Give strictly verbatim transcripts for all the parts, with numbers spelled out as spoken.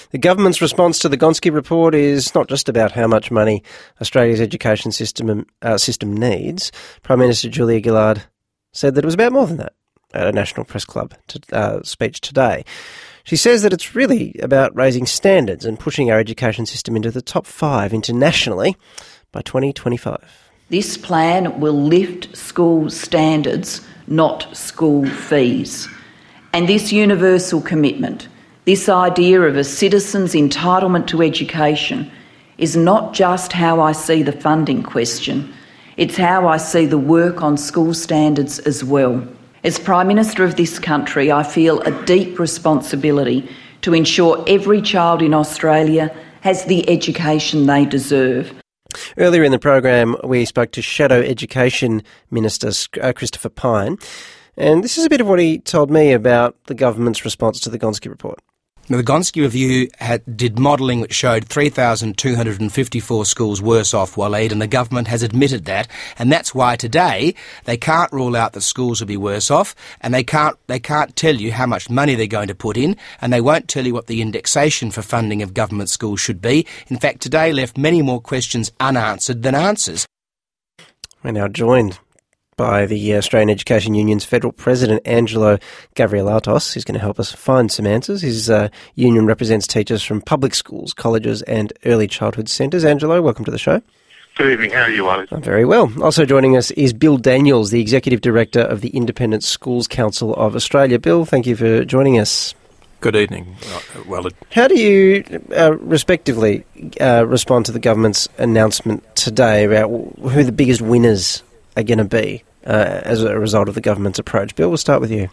The government's response to the Gonski report is not just about how much money Australia's education system uh, system needs. Prime Minister Julia Gillard said that it was about more than that at a National Press Club to, uh, speech today. She says that it's really about raising standards and pushing our education system into the top five internationally by twenty twenty-five. This plan will lift school standards, not school fees. And this universal commitment, this idea of a citizen's entitlement to education, is not just how I see the funding question, it's how I see the work on school standards as well. As Prime Minister of this country, I feel a deep responsibility to ensure every child in Australia has the education they deserve. Earlier in the program, we spoke to Shadow Education Minister uh, Christopher Pyne, and this is a bit of what he told me about the government's response to the Gonski report. Now, the Gonski Review had, did modelling which showed three thousand two hundred fifty-four schools worse off, Waleed, and the government has admitted that. And that's why today they can't rule out that schools will be worse off, and they can't they can't tell you how much money they're going to put in, and they won't tell you what the indexation for funding of government schools should be. In fact, today left many more questions unanswered than answers. We're now joined by the Australian Education Union's Federal President, Angelo Gavrielatos. He's going to help us find some answers. His uh, union represents teachers from public schools, colleges and early childhood centres. Angelo, welcome to the show. Good evening. How are you, Wally? I'm very well. Also joining us is Bill Daniels, the Executive Director of the Independent Schools Council of Australia. Bill, thank you for joining us. Good evening. Uh, well, How do you, uh, respectively, uh, respond to the government's announcement today about who the biggest winners are going to be uh, as a result of the government's approach? Bill, we'll start with you.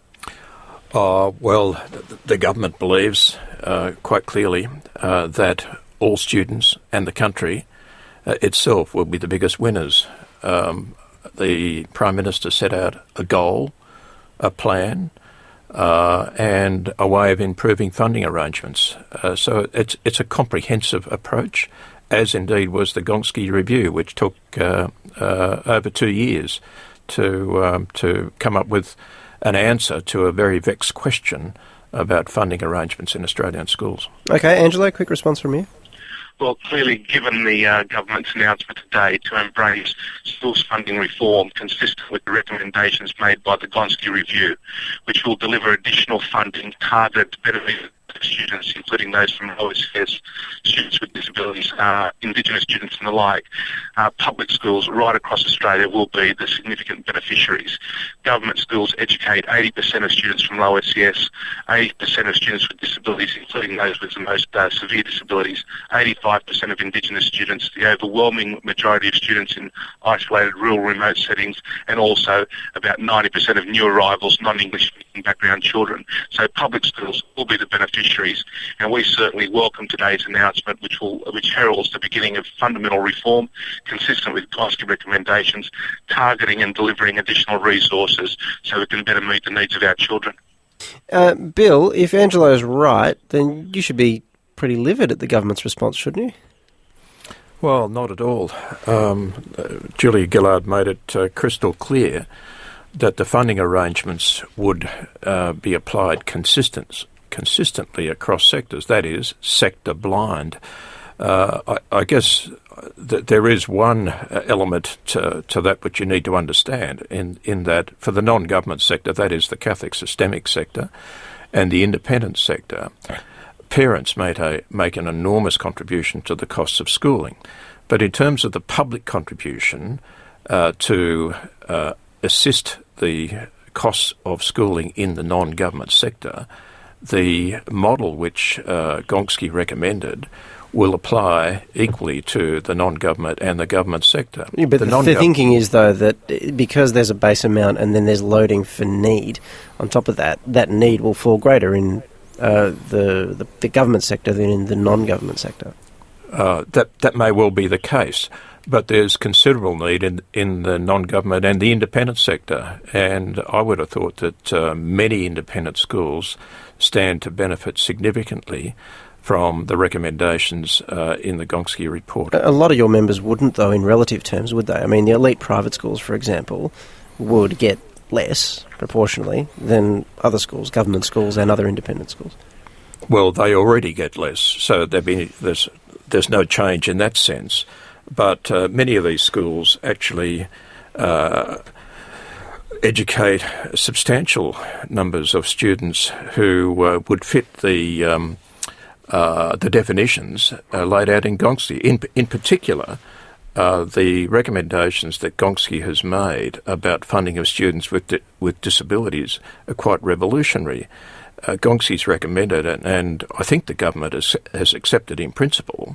Uh, well, the, the government believes uh, quite clearly uh, that all students and the country uh, itself will be the biggest winners. Um, the Prime Minister set out a goal, a plan, uh, and a way of improving funding arrangements. Uh, so it's it's a comprehensive approach, as indeed was the Gonski Review, which took uh, uh, over two years to um, to come up with an answer to a very vexed question about funding arrangements in Australian schools. Okay, Angelo, quick response from you. Well, clearly, given the uh, government's announcement today to embrace schools funding reform consistent with the recommendations made by the Gonski Review, which will deliver additional funding targeted to better meet students, including those from low S E S, students with disabilities, uh, Indigenous students and the like, uh, public schools right across Australia will be the significant beneficiaries. Government schools educate eighty percent of students from low S E S, eighty percent of students with disabilities, including those with the most uh, severe disabilities, eighty-five percent of Indigenous students, the overwhelming majority of students in isolated rural remote settings, and also about ninety percent of new arrivals, non-English speaking background children. So public schools will be the beneficiaries. And we certainly welcome today's announcement, which will which heralds the beginning of fundamental reform, consistent with Gonski recommendations, targeting and delivering additional resources so we can better meet the needs of our children. Uh, Bill, if Angelo's right, then you should be pretty livid at the government's response, shouldn't you? Well, not at all. Um, uh, Julia Gillard made it uh, crystal clear that the funding arrangements would uh, be applied consistent. consistently across sectors, that is, sector blind. Uh, I, I guess that there is one element to, to that which you need to understand in, in that for the non-government sector, that is the Catholic systemic sector and the independent sector, parents make, a, make an enormous contribution to the costs of schooling. But in terms of the public contribution uh, to uh, assist the costs of schooling in the non-government sector, the model which uh, Gonski recommended will apply equally to the non-government and the government sector. Yeah, but the, the, the thinking is, though, that because there's a base amount and then there's loading for need, on top of that, that need will fall greater in uh, the, the the government sector than in the non-government sector. Uh, that that may well be the case, but there's considerable need in in the non-government and the independent sector, and I would have thought that uh, many independent schools stand to benefit significantly from the recommendations uh, in the Gonski report. A lot of your members wouldn't, though, in relative terms, would they? I mean, the elite private schools, for example, would get less, proportionally, than other schools, government schools and other independent schools. Well, they already get less, so been, there's there's no change in that sense. But uh, many of these schools actually uh, educate substantial numbers of students who uh, would fit the um, uh, the definitions uh, laid out in Gonski. In in particular, uh, the recommendations that Gonski has made about funding of students with di- with disabilities are quite revolutionary. Uh, Gonski's recommended, and, and I think the government has, has accepted in principle,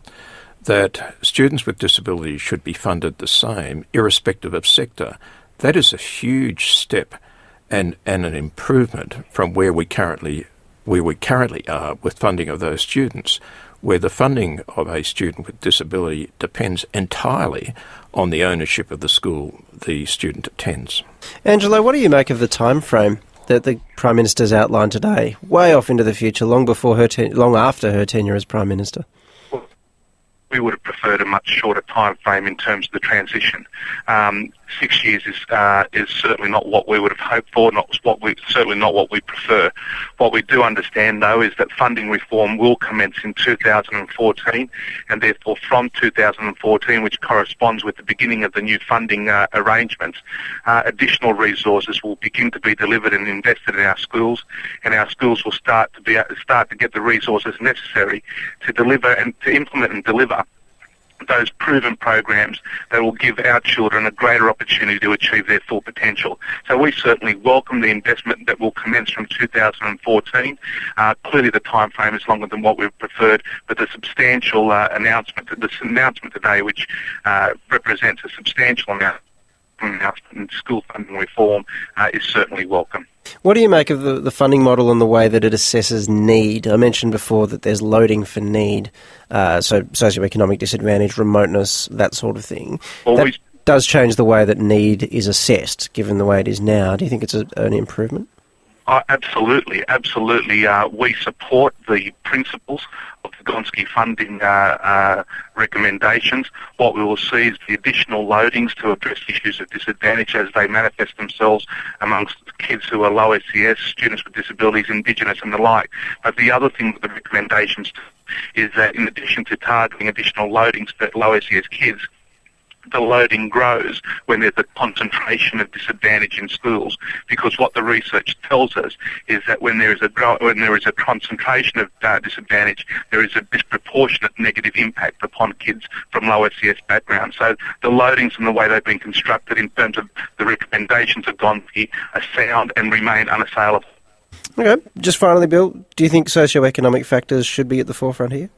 that students with disabilities should be funded the same, irrespective of sector. That is a huge step and, and an improvement from where we currently where we currently are with funding of those students, where the funding of a student with disability depends entirely on the ownership of the school the student attends. Angelo, what do you make of the time frame that the Prime Minister's outlined today, way off into the future, long before her ten- long after her tenure as Prime Minister? Well, we would have preferred a much shorter time frame in terms of the transition. Um, six years is uh, is certainly not what we would have hoped for, not what we certainly not what we prefer. What we do understand, though, is that funding reform will commence in two thousand fourteen, and therefore from two thousand fourteen, which corresponds with the beginning of the new funding uh, arrangements, uh, additional resources will begin to be delivered and invested in our schools, and our schools will start to be start to get the resources necessary to deliver and to implement and deliver those proven programs that will give our children a greater opportunity to achieve their full potential. So we certainly welcome the investment that will commence from two thousand fourteen. Uh, clearly the time frame is longer than what we've preferred, but the substantial uh, announcement, this announcement today, which uh, represents a substantial amount announcement in school funding reform, uh, is certainly welcome. What do you make of the, the funding model and the way that it assesses need? I mentioned before that there's loading for need, uh, so socioeconomic disadvantage, remoteness, that sort of thing. Well, that we, does change the way that need is assessed, given the way it is now. Do you think it's a, an improvement? Oh, absolutely, absolutely. Uh, we support the principles of the Gonski funding uh, uh, recommendations. What we will see is the additional loadings to address issues of disadvantage as they manifest themselves amongst kids who are low S E S, students with disabilities, Indigenous and the like. But the other thing that the recommendations do is that in addition to targeting additional loadings for low S E S kids, the loading grows when there's a concentration of disadvantage in schools, because what the research tells us is that when there is a when there is a concentration of uh, disadvantage, there is a disproportionate negative impact upon kids from low S E S backgrounds. So the loadings and the way they've been constructed in terms of the recommendations of Gonski are sound and remain unassailable. Okay, just finally, Bill, do you think socioeconomic factors should be at the forefront here?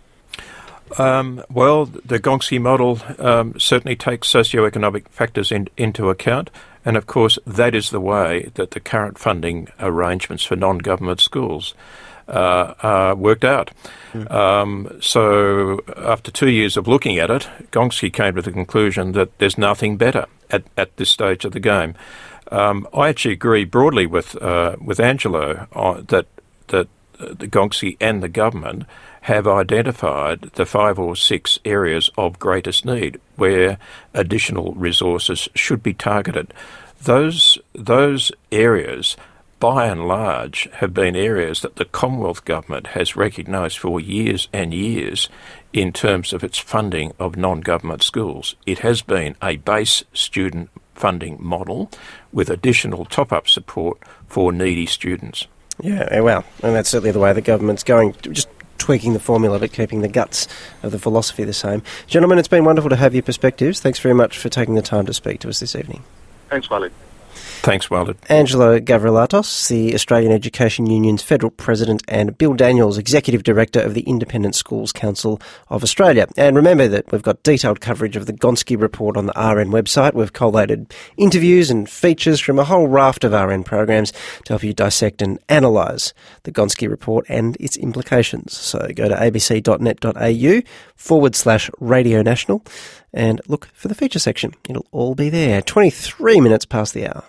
Um, well, the Gonski model um, certainly takes socioeconomic factors in, into account, and of course that is the way that the current funding arrangements for non-government schools uh, are worked out. Mm. Um, so after two years of looking at it, Gonski came to the conclusion that there's nothing better at, at this stage of the game. Um, I actually agree broadly with uh, with Angelo uh, that that the Gonski and the government have identified the five or six areas of greatest need where additional resources should be targeted. Those those areas, by and large, have been areas that the Commonwealth Government has recognised for years and years in terms of its funding of non-government schools. It has been a base student funding model with additional top-up support for needy students. Yeah, well, and that's certainly the way the government's going, just tweaking the formula but keeping the guts of the philosophy the same. Gentlemen, it's been wonderful to have your perspectives. Thanks very much for taking the time to speak to us this evening. Thanks, Walid. Thanks, Walid. Angelo Gavrilatos, the Australian Education Union's Federal President, and Bill Daniels, Executive Director of the Independent Schools Council of Australia. And remember that we've got detailed coverage of the Gonski report on the R N website. We've collated interviews and features from a whole raft of R N programs to help you dissect and analyse the Gonski report and its implications. So go to abc.net.au forward slash Radio National and look for the feature section. It'll all be there. twenty-three minutes past the hour.